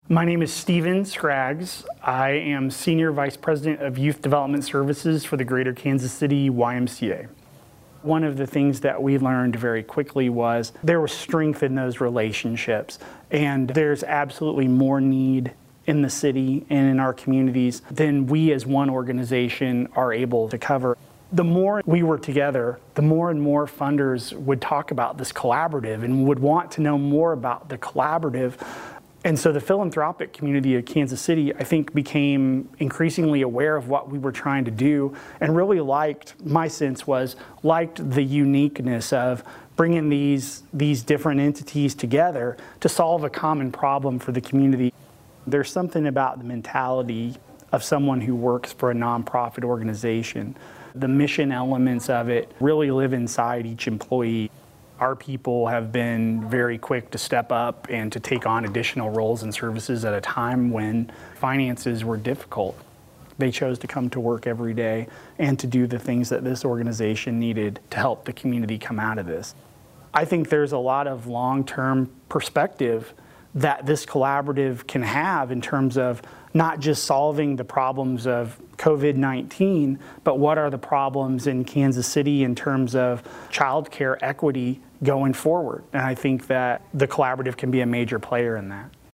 My name is Steven Scraggs. I am Senior Vice President of Youth Development Services for the Greater Kansas City YMCA. One of the things that we learned very quickly was there was strength in those relationships, and there's absolutely more need in the city and in our communities than we as one organization are able to cover. The more we were together, the more and more funders would talk about this collaborative and would want to know more about the collaborative. And so the philanthropic community of Kansas City, I think, became increasingly aware of what we were trying to do and really my sense was, liked the uniqueness of bringing these different entities together to solve a common problem for the community. There's something about the mentality of someone who works for a nonprofit organization. The mission elements of it really live inside each employee. Our people have been very quick to step up and to take on additional roles and services at a time when finances were difficult. They chose to come to work every day and to do the things that this organization needed to help the community come out of this. I think there's a lot of long-term perspective that this collaborative can have in terms of not just solving the problems of COVID-19, but what are the problems in Kansas City in terms of childcare equity going forward. And I think that the collaborative can be a major player in that.